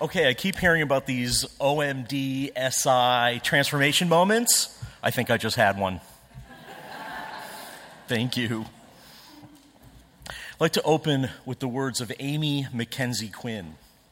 Okay, I keep hearing about these OMD, SI transformation moments. I think I just had one. Thank you. I'd like to open with the words of Amy Mackenzie Quinn.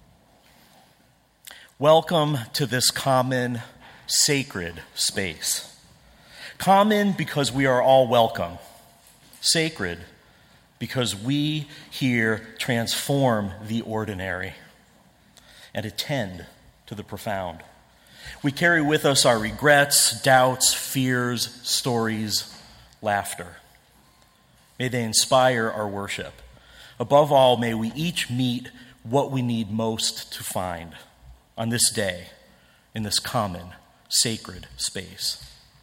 Welcome to this common, sacred space. Common because we are all welcome. Sacred because we here transform the ordinary and attend to the profound. We carry with us our regrets, doubts, fears, stories, laughter. May they inspire our worship. Above all, may we each meet what we need most to find on this day in this common, sacred space.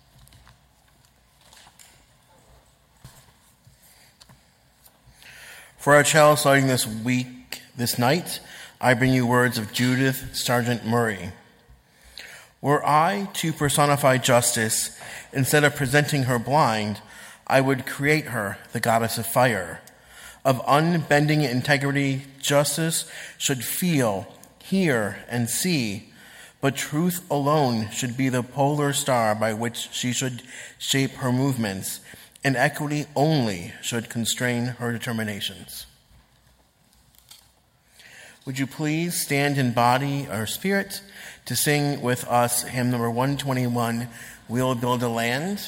For our chalice starting this night, I bring you words of Judith Sargent Murray. Were I to personify justice, instead of presenting her blind, I would create her the goddess of fire. Of unbending integrity, justice should feel, hear, and see, but truth alone should be the polar star by which she should shape her movements, and equity only should constrain her determinations. Would you please stand in body or spirit to sing with us hymn number 121, We'll Build a Land?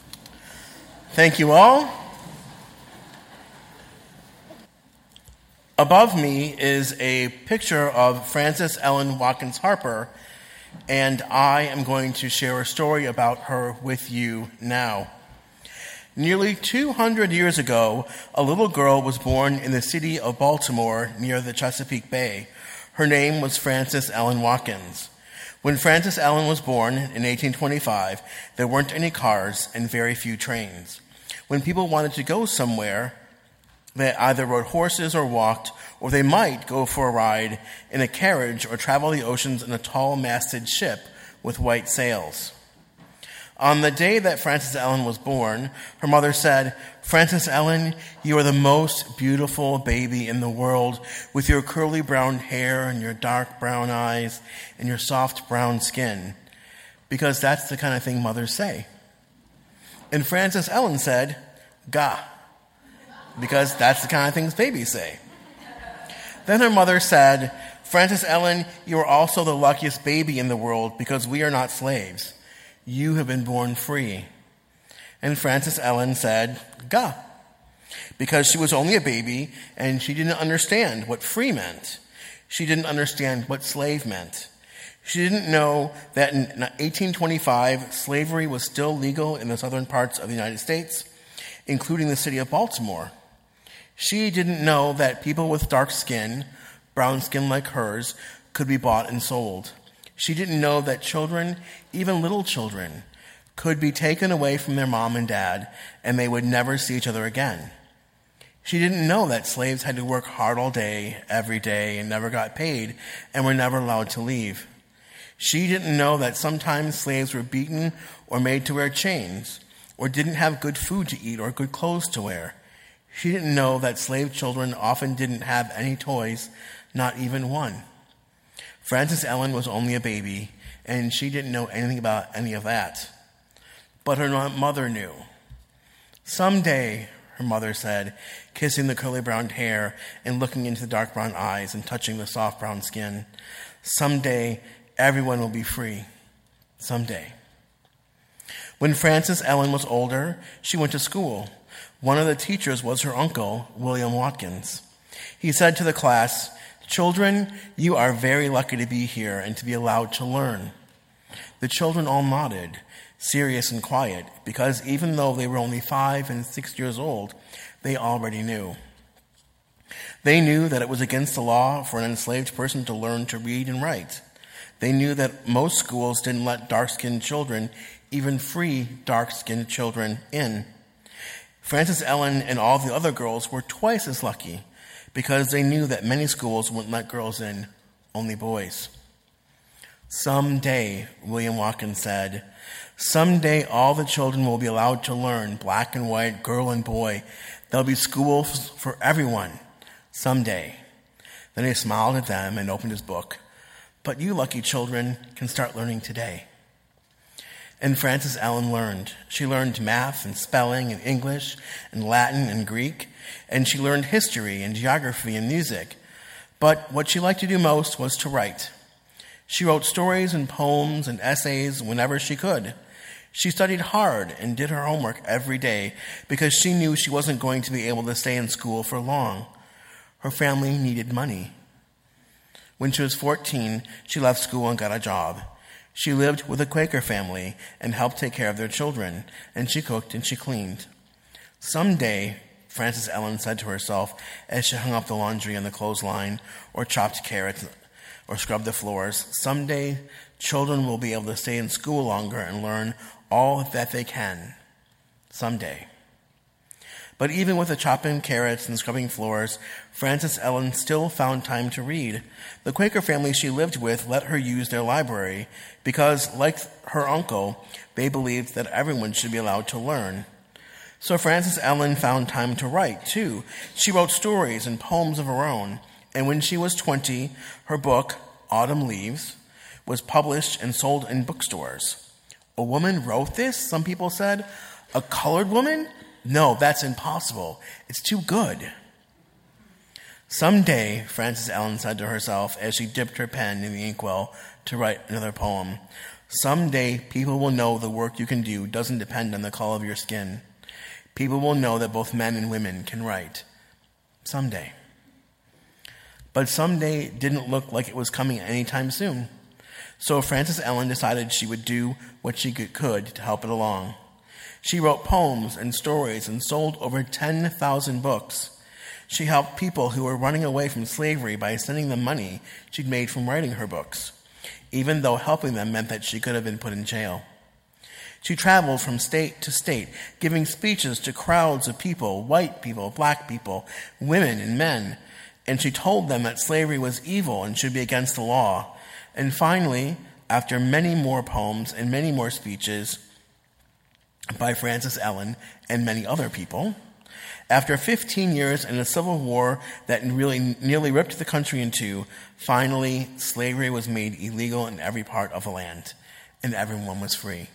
Thank you all. Above me is a picture of Frances Ellen Watkins Harper, and I am going to share a story about her with you now. Nearly 200 years ago, a little girl was born in the city of Baltimore near the Chesapeake Bay. Her name was Frances Ellen Watkins. When Frances Ellen was born in 1825, there weren't any cars and very few trains. When people wanted to go somewhere, they either rode horses or walked, or they might go for a ride in a carriage or travel the oceans in a tall-masted ship with white sails. On the day that Frances Ellen was born, her mother said, "Frances Ellen, you are the most beautiful baby in the world, with your curly brown hair and your dark brown eyes and your soft brown skin," because that's the kind of thing mothers say. And Frances Ellen said, "Gah," because that's the kind of things babies say. Then her mother said, "Frances Ellen, you are also the luckiest baby in the world because we are not slaves. You have been born free." And Frances Ellen said, "Gah," because she was only a baby and she didn't understand what free meant. She didn't understand what slave meant. She didn't know that in 1825, slavery was still legal in the southern parts of the United States, including the city of Baltimore. She didn't know that people with dark skin, brown skin like hers, could be bought and sold. She didn't know that children, even little children, could be taken away from their mom and dad and they would never see each other again. She didn't know that slaves had to work hard all day, every day, and never got paid and were never allowed to leave. She didn't know that sometimes slaves were beaten or made to wear chains or didn't have good food to eat or good clothes to wear. She didn't know that slave children often didn't have any toys, not even one. Frances Ellen was only a baby, and she didn't know anything about any of that. But her mother knew. "Someday," her mother said, kissing the curly brown hair and looking into the dark brown eyes and touching the soft brown skin, "someday everyone will be free. Someday." When Frances Ellen was older, she went to school. One of the teachers was her uncle, William Watkins. He said to the class, "Children, you are very lucky to be here and to be allowed to learn." The children all nodded, serious and quiet, because even though they were only 5 and 6 years old, they already knew. They knew that it was against the law for an enslaved person to learn to read and write. They knew that most schools didn't let dark-skinned children, even free dark-skinned children, in. Frances Ellen and all the other girls were twice as lucky because they knew that many schools wouldn't let girls in, only boys. "Someday," William Watkins said, "someday all the children will be allowed to learn, black and white, girl and boy. There'll be schools for everyone. Someday." Then he smiled at them and opened his book. "But you lucky children can start learning today." And Frances Ellen learned. She learned math and spelling and English and Latin and Greek, and she learned history and geography and music. But what she liked to do most was to write. She wrote stories and poems and essays whenever she could. She studied hard and did her homework every day because she knew she wasn't going to be able to stay in school for long. Her family needed money. When she was 14, she left school and got a job. She lived with a Quaker family and helped take care of their children, and she cooked and she cleaned. "Someday," Frances Ellen said to herself as she hung up the laundry on the clothesline or chopped carrots or scrubbed the floors, "someday children will be able to stay in school longer and learn all that they can. Someday." But even with the chopping carrots and scrubbing floors, Frances Ellen still found time to read. The Quaker family she lived with let her use their library because, like her uncle, they believed that everyone should be allowed to learn. So Frances Ellen found time to write, too. She wrote stories and poems of her own, and when she was 20, her book, Autumn Leaves, was published and sold in bookstores. "A woman wrote this?" some people said. "A colored woman? No, that's impossible. It's too good." "Someday," Frances Ellen said to herself as she dipped her pen in the inkwell to write another poem, "someday people will know the work you can do doesn't depend on the color of your skin. People will know that both men and women can write. Someday." but someday didn't look like it was coming anytime soon. So Frances Ellen decided she would do what she could to help it along. She wrote poems and stories and sold over 10,000 books. She helped people who were running away from slavery by sending them money she'd made from writing her books, even though helping them meant that she could have been put in jail. She traveled from state to state, giving speeches to crowds of people, white people, black people, women and men, and she told them that slavery was evil and should be against the law. And finally, after many more poems and many more speeches by Frances Ellen and many other people, after 15 years in a civil war that really nearly ripped the country in two, finally slavery was made illegal in every part of the land, and everyone was free.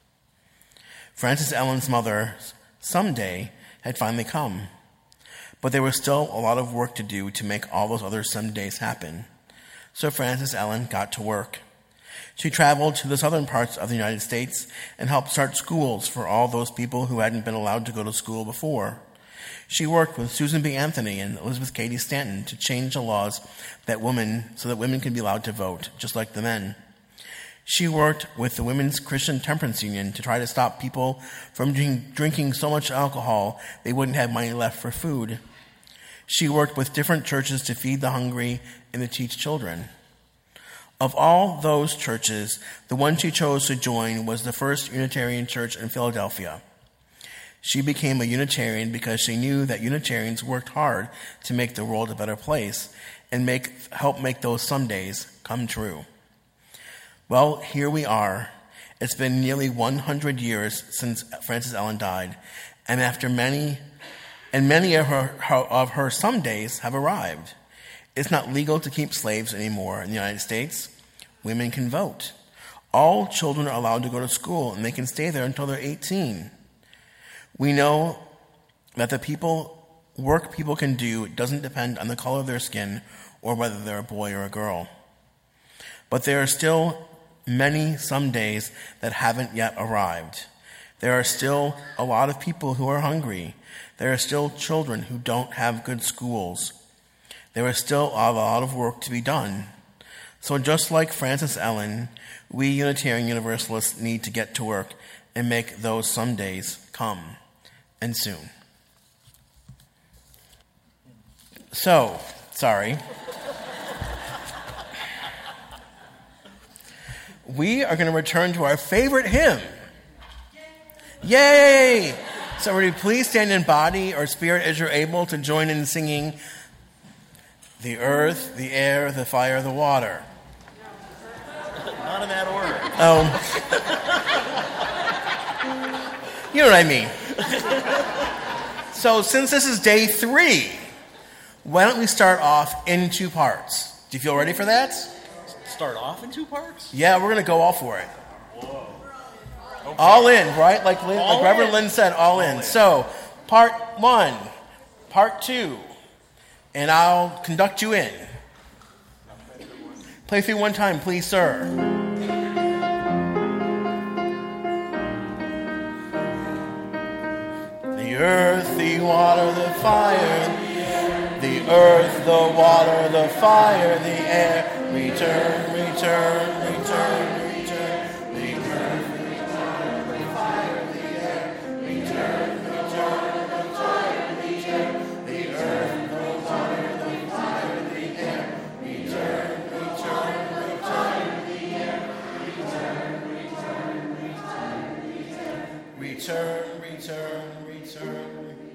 Frances Ellen's mother's someday had finally come, but there was still a lot of work to do to make all those other somedays happen. So Frances Ellen got to work. She traveled to the southern parts of the United States and helped start schools for all those people who hadn't been allowed to go to school before. She worked with Susan B. Anthony and Elizabeth Cady Stanton to change the laws so that women could be allowed to vote, just like the men. She worked with the Women's Christian Temperance Union to try to stop people from drinking so much alcohol they wouldn't have money left for food. She worked with different churches to feed the hungry and to teach children. Of all those churches, the one she chose to join was the First Unitarian Church in Philadelphia. She became a Unitarian because she knew that Unitarians worked hard to make the world a better place and help make those somedays come true. Well, here we are. It's been nearly 100 years since Frances Ellen died, and after many of her somedays have arrived. It's not legal to keep slaves anymore in the United States. Women can vote. All children are allowed to go to school, and they can stay there until they're 18. We know that the work people can do doesn't depend on the color of their skin or whether they're a boy or a girl. But there are still many somedays that haven't yet arrived. There are still a lot of people who are hungry. There are still children who don't have good schools. There is still a lot of work to be done. So just like Frances Ellen, we Unitarian Universalists need to get to work and make those somedays come, and soon. We are going to return to our favorite hymn. Yay! So would you please stand in body or spirit as you're able to join in singing the earth, the air, the fire, the water. Not in that order. Oh. You know what I mean. So since this is day 3, why don't we start off in 2 parts? Do you feel ready for that? Start off in 2 parts? Yeah, we're going to go all for it. Whoa. Okay. All in, right? Like Reverend Lynn said, all in. So, part 1, part 2, and I'll conduct you in. Play through one time, please, sir. The earth, the water, the fire, the earth, the water, the fire, the air, return, return, return, return, the earth, the water, the fire, the air, return, return, return, return, the earth, the water, the fire, the air, return, return, return, the air, return, return, return, return, return, return.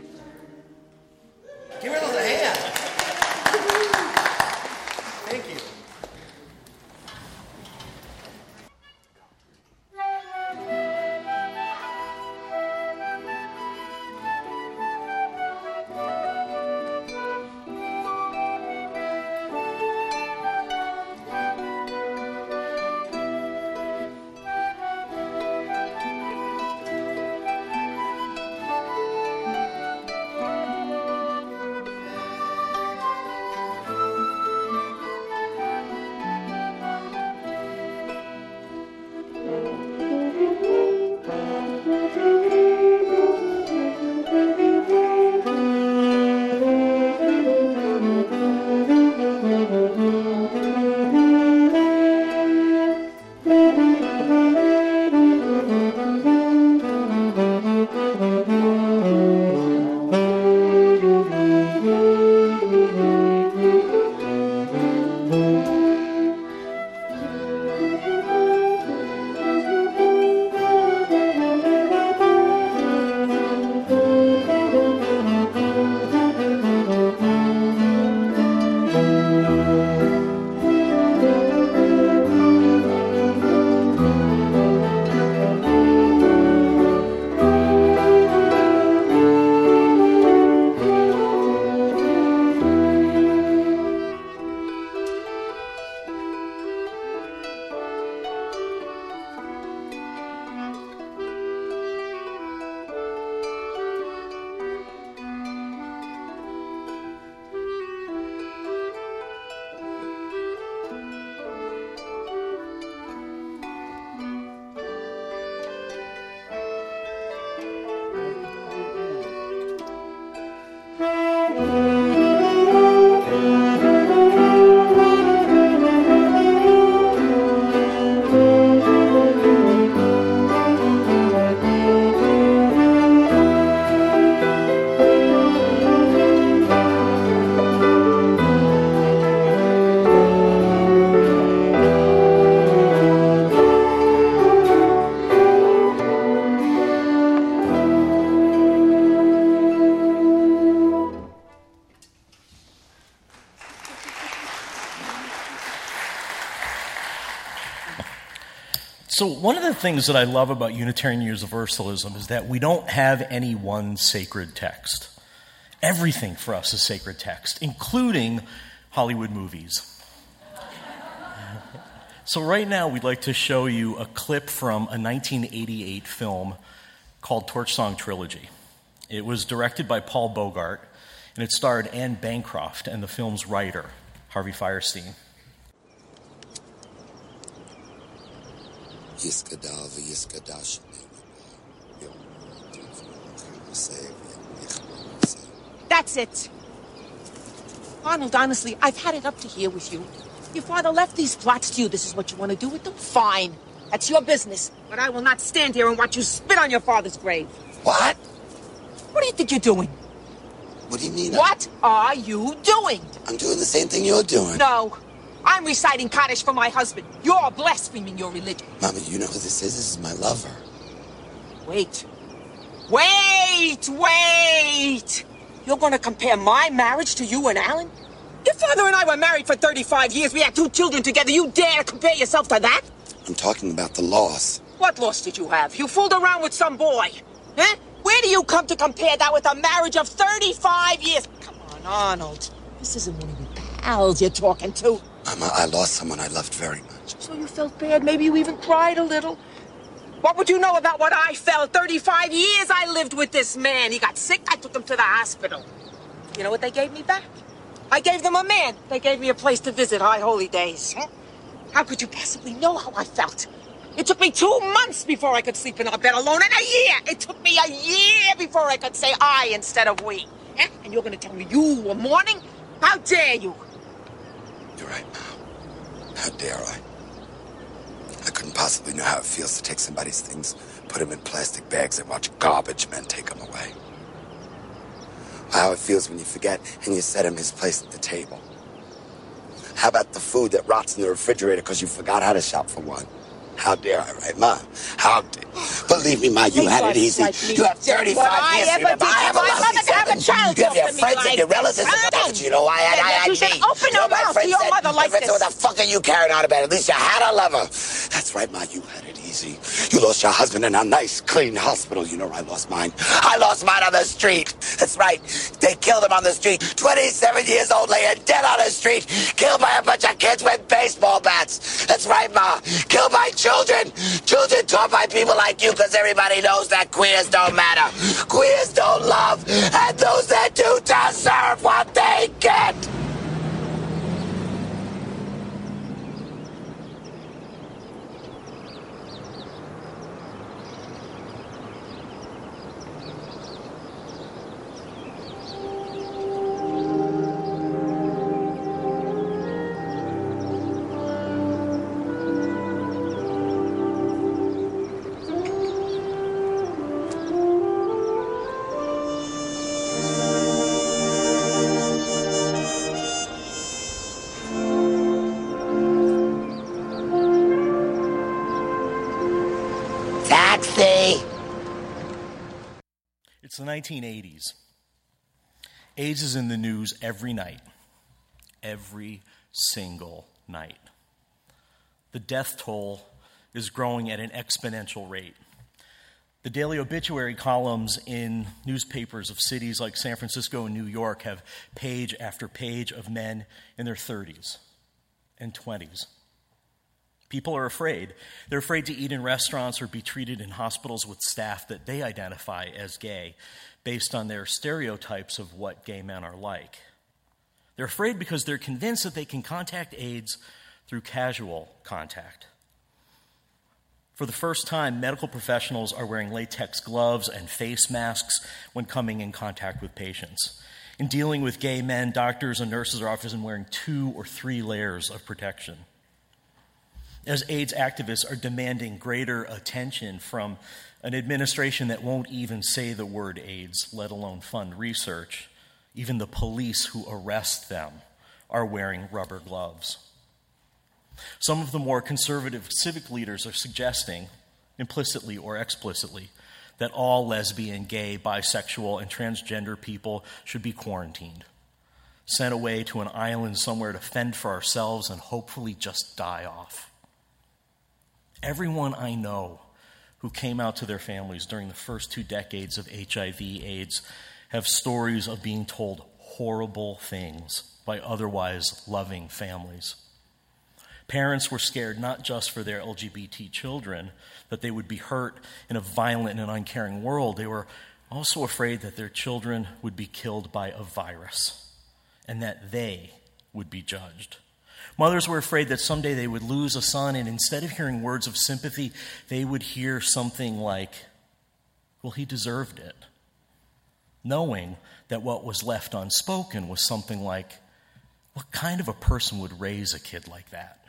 Give her those a hand. Thank you. So one of the things that I love about Unitarian Universalism is that we don't have any one sacred text. Everything for us is sacred text, including Hollywood movies. So right now we'd like to show you a clip from a 1988 film called Torch Song Trilogy. It was directed by Paul Bogart, and it starred Anne Bancroft and the film's writer, Harvey Fierstein. That's it. Arnold, honestly, I've had it up to here with you. Your father left these plots to you. This is what you want to do with them? Fine. That's your business. But I will not stand here and watch you spit on your father's grave. What? What do you think you're doing? What do you mean? What are you doing? I'm doing the same thing you're doing. No. I'm reciting Kaddish for my husband. You're blaspheming your religion. Mama, you know who this is? This is my lover. Wait. Wait! You're going to compare my marriage to you and Alan? Your father and I were married for 35 years. We had 2 children together. You dare compare yourself to that? I'm talking about the loss. What loss did you have? You fooled around with some boy. Huh? Where do you come to compare that with a marriage of 35 years? Come on, Arnold. This isn't one of your pals you're talking to. Mama, I lost someone I loved very much. So you felt bad. Maybe you even cried a little. What would you know about what I felt? 35 years I lived with this man. He got sick. I took him to the hospital. You know what they gave me back? I gave them a man. They gave me a place to visit. High holy days. How could you possibly know how I felt? It took me 2 months before I could sleep in our bed alone, and a year. It took me a year before I could say I instead of we. And you're going to tell me you were mourning? How dare you? You're right, Mom. How dare I? I couldn't possibly know how it feels to take somebody's things, put them in plastic bags, and watch garbage men take them away. How it feels when you forget and you set him his place at the table. How about the food that rots in the refrigerator because you forgot how to shop for one? How dare I, right, Ma? How dare... Believe me, Ma, you had it easy. You have 35 years. I have a mother to have a child. You have your friends and your relatives. But you know, I had you should open your mouth to your mother like this. What the fuck are you carrying on about? At least you had a lover. That's right, Ma, you had it easy. You lost your husband in a nice, clean hospital. You know I lost mine. I lost mine on the street. That's right. They killed him on the street. 27 years old, laying dead on the street. Killed by a bunch of kids with baseball bats. That's right, Ma. Killed by children. Children taught by people like you because everybody knows that queers don't matter. Queers don't love. And those that do deserve what they get. It's the 1980s. AIDS is in the news every night. Every single night. The death toll is growing at an exponential rate. The daily obituary columns in newspapers of cities like San Francisco and New York have page after page of men in their 30s and 20s. People are afraid. They're afraid to eat in restaurants or be treated in hospitals with staff that they identify as gay based on their stereotypes of what gay men are like. They're afraid because they're convinced that they can contact AIDS through casual contact. For the first time, medical professionals are wearing latex gloves and face masks when coming in contact with patients. In dealing with gay men, doctors and nurses are often wearing 2 or 3 layers of protection. As AIDS activists are demanding greater attention from an administration that won't even say the word AIDS, let alone fund research, even the police who arrest them are wearing rubber gloves. Some of the more conservative civic leaders are suggesting, implicitly or explicitly, that all lesbian, gay, bisexual, and transgender people should be quarantined, sent away to an island somewhere to fend for ourselves and hopefully just die off. Everyone I know who came out to their families during the first 2 decades of HIV/AIDS have stories of being told horrible things by otherwise loving families. Parents were scared not just for their LGBT children, that they would be hurt in a violent and uncaring world. They were also afraid that their children would be killed by a virus and that they would be judged. Mothers were afraid that someday they would lose a son, and instead of hearing words of sympathy, they would hear something like, well, he deserved it. Knowing that what was left unspoken was something like, what kind of a person would raise a kid like that?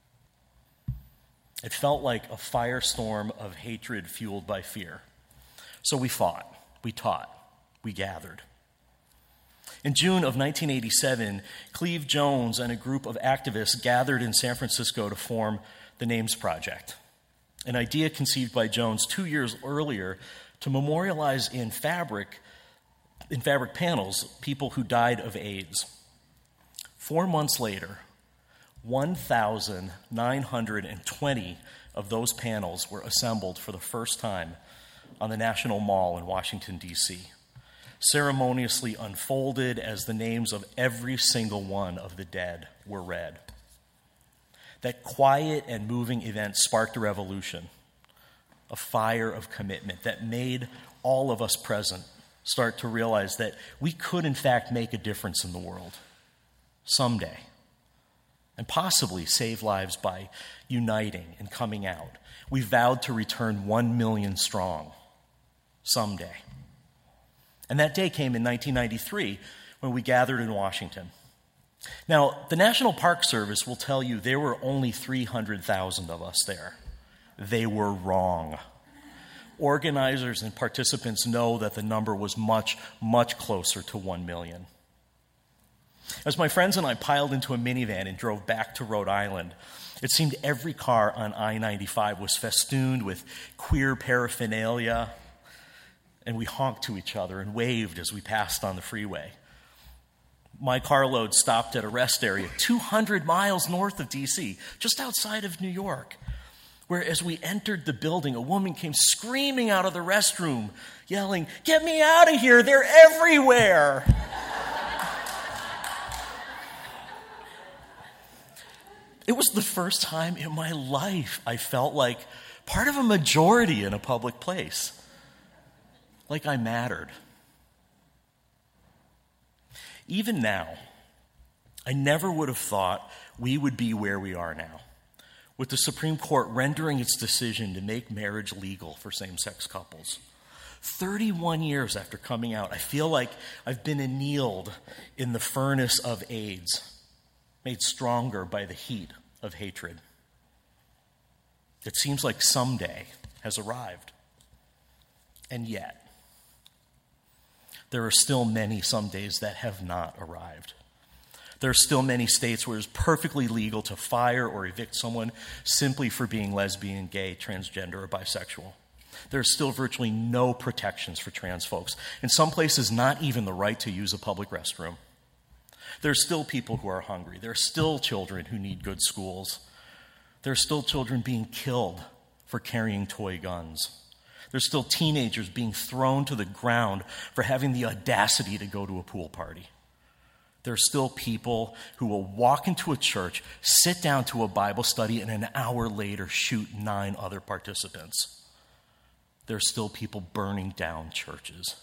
It felt like a firestorm of hatred fueled by fear. So we fought, we taught, we gathered. In June of 1987, Cleve Jones and a group of activists gathered in San Francisco to form the Names Project, an idea conceived by Jones 2 years earlier to memorialize in fabric panels people who died of AIDS. 4 months later, 1,920 of those panels were assembled for the first time on the National Mall in Washington, D.C., ceremoniously unfolded as the names of every single one of the dead were read. That quiet and moving event sparked a revolution, a fire of commitment that made all of us present start to realize that we could, in fact, make a difference in the world someday, and possibly save lives by uniting and coming out. We vowed to return 1 million strong someday. And that day came in 1993 when we gathered in Washington. Now, the National Park Service will tell you there were only 300,000 of us there. They were wrong. Organizers and participants know that the number was much, much closer to 1 million. As my friends and I piled into a minivan and drove back to Rhode Island, it seemed every car on I-95 was festooned with queer paraphernalia, and we honked to each other and waved as we passed on the freeway. My carload stopped at a rest area 200 miles north of D.C., just outside of New York, where as we entered the building, a woman came screaming out of the restroom, yelling, "Get me out of here, they're everywhere!" It was the first time in my life I felt like part of a majority in a public place. Like I mattered. Even now, I never would have thought we would be where we are now, with the Supreme Court rendering its decision to make marriage legal for same-sex couples. 31 years after coming out, I feel like I've been annealed in the furnace of AIDS, made stronger by the heat of hatred. It seems like someday has arrived. And yet, there are still many somedays that have not arrived. There are still many states where it's perfectly legal to fire or evict someone simply for being lesbian, gay, transgender, or bisexual. There are still virtually no protections for trans folks. In some places, not even the right to use a public restroom. There are still people who are hungry. There are still children who need good schools. There are still children being killed for carrying toy guns. There's still teenagers being thrown to the ground for having the audacity to go to a pool party. There are still people who will walk into a church, sit down to a Bible study, and an hour later shoot 9 other participants. There are still people burning down churches.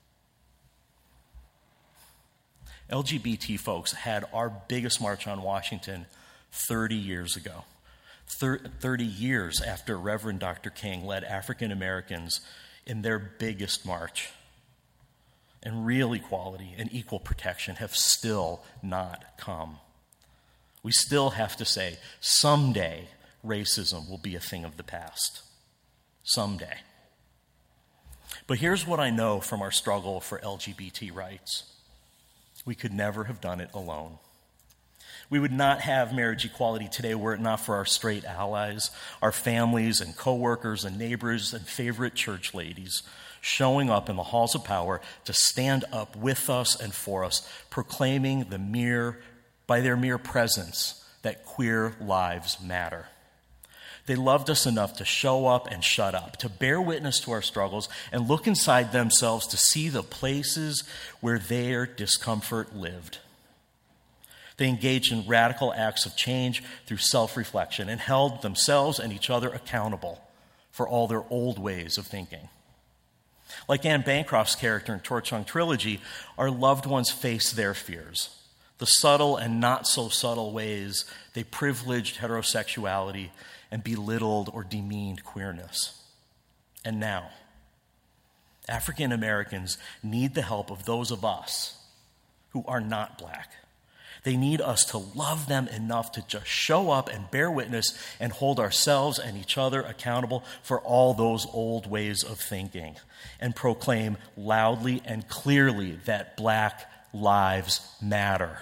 LGBT folks had our biggest march on Washington 30 years ago. 30 years after Reverend Dr. King led African Americans in their biggest march. And real equality and equal protection have still not come. We still have to say, someday racism will be a thing of the past. Someday. But here's what I know from our struggle for LGBT rights. We could never have done it alone. We would not have marriage equality today were it not for our straight allies, our families and coworkers and neighbors and favorite church ladies showing up in the halls of power to stand up with us and for us, proclaiming by their mere presence that queer lives matter. They loved us enough to show up and shut up, to bear witness to our struggles and look inside themselves to see the places where their discomfort lived. They engaged in radical acts of change through self-reflection and held themselves and each other accountable for all their old ways of thinking. Like Anne Bancroft's character in Tor Chung Trilogy, our loved ones face their fears, the subtle and not so subtle ways they privileged heterosexuality and belittled or demeaned queerness. And now, African Americans need the help of those of us who are not black. They need us to love them enough to just show up and bear witness and hold ourselves and each other accountable for all those old ways of thinking and proclaim loudly and clearly that black lives matter.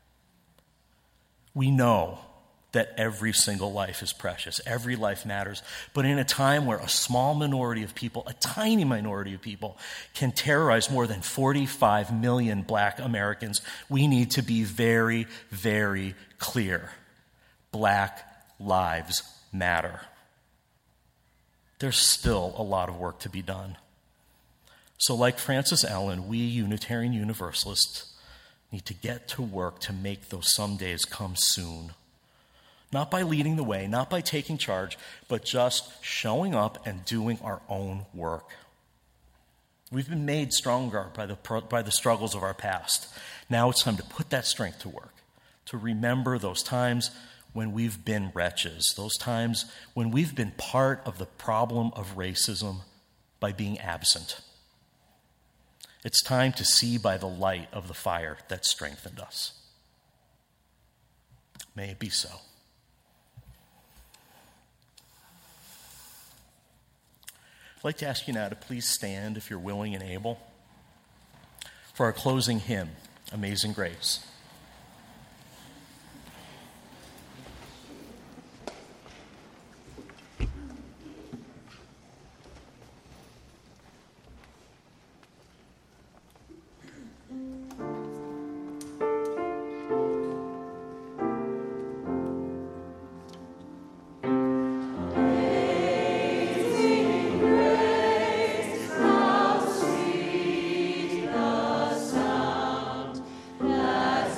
We know that every single life is precious. Every life matters. But in a time where a small minority of people, a tiny minority of people, can terrorize more than 45 million black Americans, we need to be very, very clear. Black lives matter. There's still a lot of work to be done. So like Francis Allen, we Unitarian Universalists need to get to work to make those some days come soon. Not by leading the way, not by taking charge, but just showing up and doing our own work. We've been made stronger by the struggles of our past. Now it's time to put that strength to work, to remember those times when we've been wretches, those times when we've been part of the problem of racism by being absent. It's time to see by the light of the fire that strengthened us. May it be so. I'd like to ask you now to please stand if you're willing and able for our closing hymn, Amazing Grace. That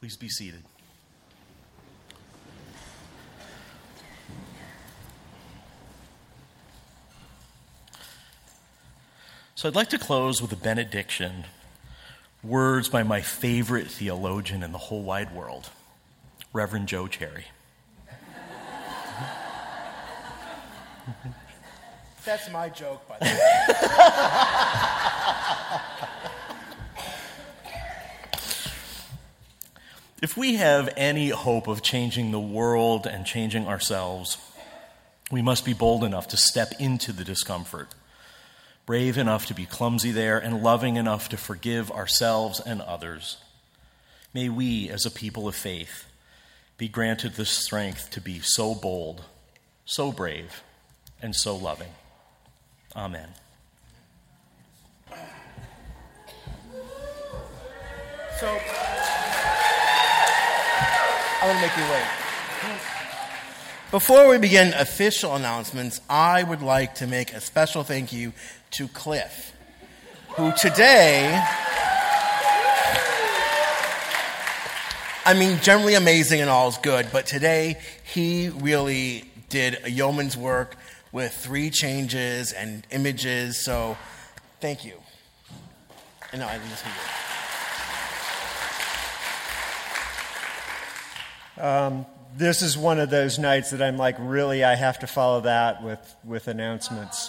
Please be seated. So I'd like to close with a benediction, words by my favorite theologian in the whole wide world, Reverend Joe Cherry. That's my joke, by the way. If we have any hope of changing the world and changing ourselves, we must be bold enough to step into the discomfort, brave enough to be clumsy there, and loving enough to forgive ourselves and others. May we, as a people of faith, be granted the strength to be so bold, so brave, and so loving. Amen. So, I'm going to make you wait. Before we begin official announcements, I would like to make a special thank you to Cliff, who today, generally amazing and all is good, but today he really did a yeoman's work with 3 changes and images, so thank you. And now I can just hear you. This is one of those nights that I'm like, really, I have to follow that with announcements.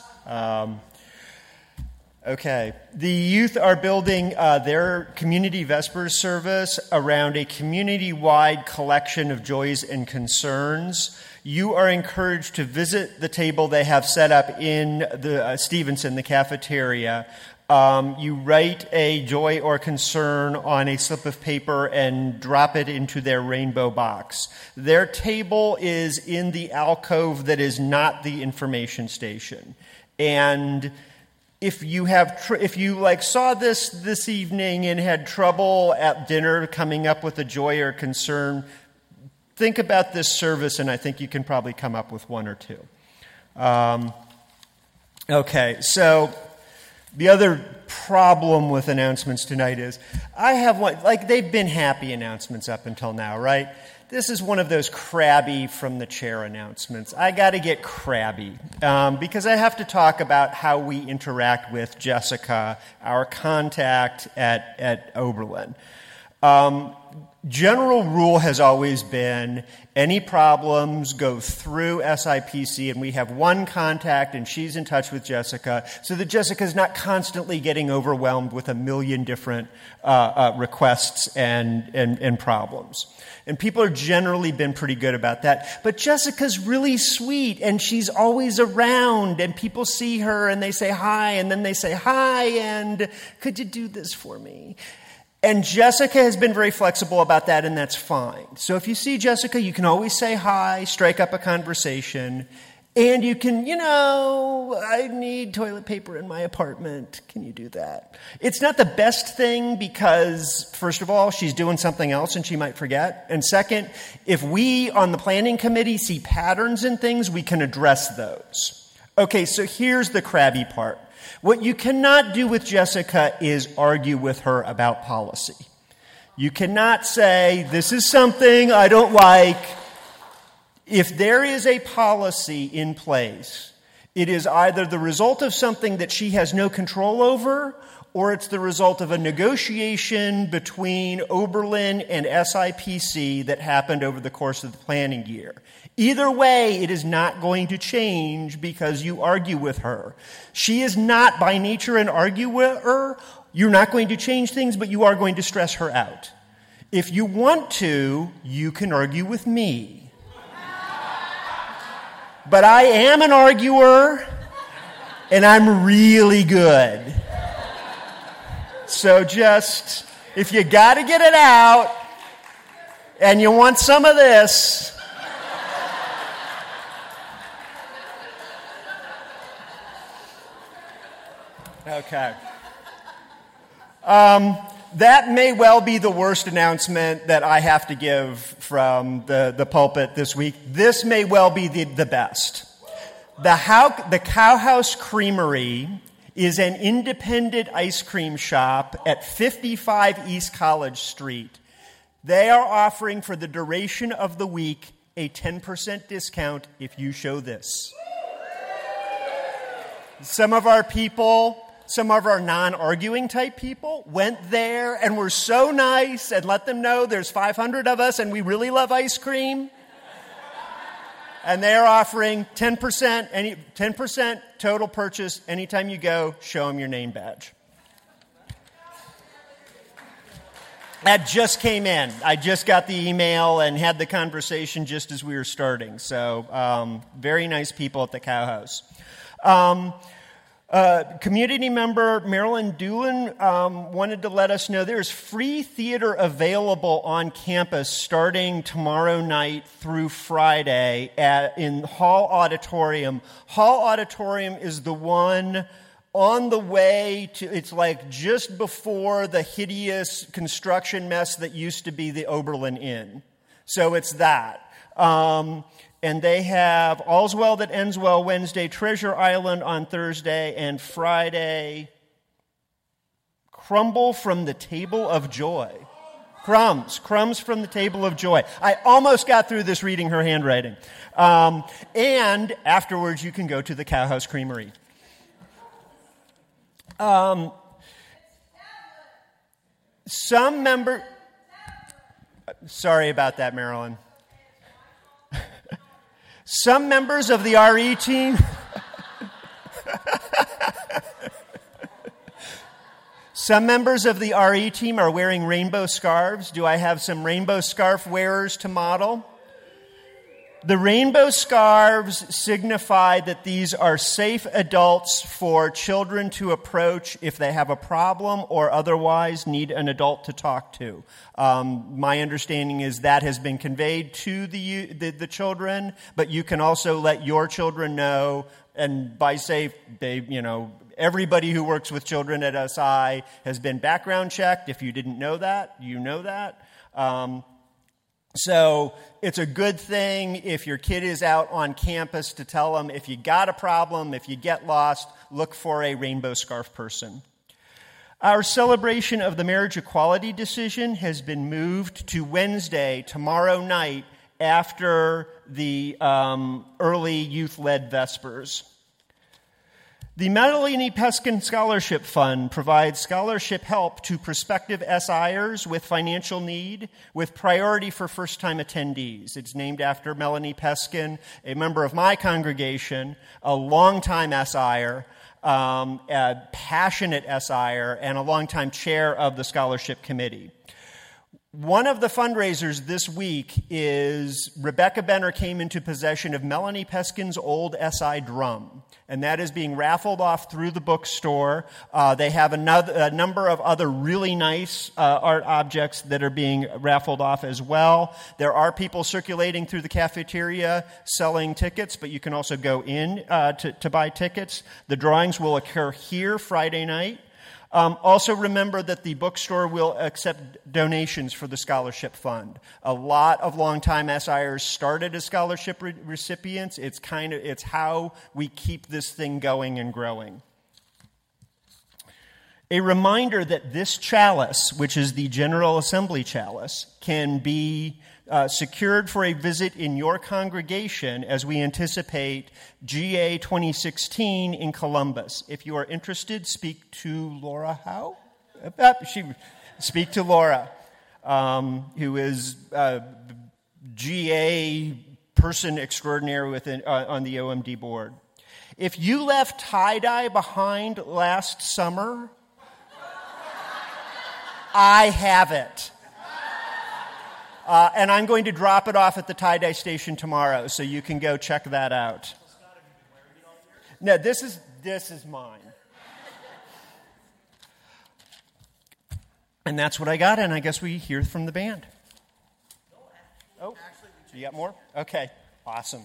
Okay. The youth are building their community Vespers service around a community-wide collection of joys and concerns. You are encouraged to visit the table they have set up in the Stevenson, the cafeteria. You write a joy or concern on a slip of paper and drop it into their rainbow box. Their table is in the alcove that is not the information station. And if you saw this evening and had trouble at dinner coming up with a joy or concern, think about this service, and I think you can probably come up with 1 or 2. Okay, so the other problem with announcements tonight is I have one, they've been happy announcements up until now, right? This is one of those crabby from the chair announcements. I got to get crabby because I have to talk about how we interact with Jessica, our contact at Oberlin. General rule has always been any problems go through SIPC, and we have one contact, and she's in touch with Jessica, so that Jessica's not constantly getting overwhelmed with a million different requests and problems. And people have generally been pretty good about that. But Jessica's really sweet, and she's always around, and people see her, and they say hi, and then they say hi, and could you do this for me? And Jessica has been very flexible about that, and that's fine. So if you see Jessica, you can always say hi, strike up a conversation, and you can, I need toilet paper in my apartment. Can you do that? It's not the best thing because, first of all, she's doing something else and she might forget. And second, if we on the planning committee see patterns in things, we can address those. Okay, so here's the crabby part. What you cannot do with Jessica is argue with her about policy. You cannot say, this is something I don't like. If there is a policy in place, it is either the result of something that she has no control over, or it's the result of a negotiation between Oberlin and SIPC that happened over the course of the planning year. Either way, it is not going to change because you argue with her. She is not by nature an arguer. You're not going to change things, but you are going to stress her out. If you want to, you can argue with me. But I am an arguer, and I'm really good. So just, if you got to get it out, and you want some of this, okay. That may well be the worst announcement that I have to give from the pulpit this week. This may well be the best. The Cowhouse Creamery is an independent ice cream shop at 55 East College Street. They are offering for the duration of the week a 10% discount if you show this. Some of our people, some of our non-arguing type people went there and were so nice and let them know there's 500 of us and we really love ice cream. And they're offering 10% total purchase anytime you go. Show them your name badge. That just came in. I just got the email and had the conversation just as we were starting. So very nice people at the Cow House. Community member Marilyn Doolin wanted to let us know there's free theater available on campus starting tomorrow night through Friday in Hall Auditorium. Hall Auditorium is the one on the way to, it's like just before the hideous construction mess that used to be the Oberlin Inn. So it's that. And they have All's Well That Ends Well Wednesday, Treasure Island on Thursday, and Friday, Crumble from the Table of Joy. Crumbs from the Table of Joy. I almost got through this reading her handwriting. And afterwards, you can go to the Cow House Creamery. Some member... Sorry about that, Marilyn. Some members of the RE team... Some members of the RE team are wearing rainbow scarves. Do I have some rainbow scarf wearers to model? The rainbow scarves signify that these are safe adults for children to approach if they have a problem or otherwise need an adult to talk to. My understanding is that has been conveyed to the children, but you can also let your children know, and by safe, everybody who works with children at SI has been background checked. If you didn't know that, you know that. So it's a good thing if your kid is out on campus to tell them if you got a problem, if you get lost, look for a rainbow scarf person. Our celebration of the marriage equality decision has been moved to Wednesday, tomorrow night, after the early youth-led Vespers. The Melanie Peskin Scholarship Fund provides scholarship help to prospective SIers with financial need, with priority for first-time attendees. It's named after Melanie Peskin, a member of my congregation, a longtime SIer, a passionate SIer, and a longtime chair of the scholarship committee. One of the fundraisers this week is Rebecca Benner came into possession of Melanie Peskin's old SI drum, and that is being raffled off through the bookstore. They have a number of other really nice art objects that are being raffled off as well. There are people circulating through the cafeteria selling tickets, but you can also go in to buy tickets. The drawings will occur here Friday night. Also remember that the bookstore will accept donations for the scholarship fund. A lot of longtime SIers started as scholarship recipients. It's how we keep this thing going and growing. A reminder that this chalice, which is the General Assembly chalice, can be secured for a visit in your congregation as we anticipate GA 2016 in Columbus. If you are interested, speak to Laura Howe. Speak to Laura, who is GA person extraordinaire on the OMD board. If you left tie-dye behind last summer, I have it. And I'm going to drop it off at the tie-dye station tomorrow, so you can go check that out. No, this is mine. And that's what I got, and I guess we hear from the band. Oh, you got more? Okay, awesome.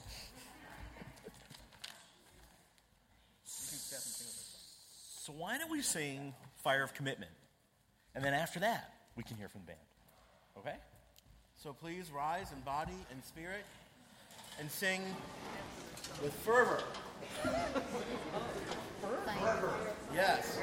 So why don't we sing Fire of Commitment? And then after that, we can hear from the band. Okay? So please rise in body and spirit and sing with fervor. Fervor. Yes.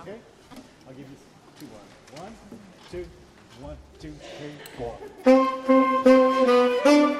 Okay? I'll give you 2, 1. 1, 2, 1, 2, 3, 4.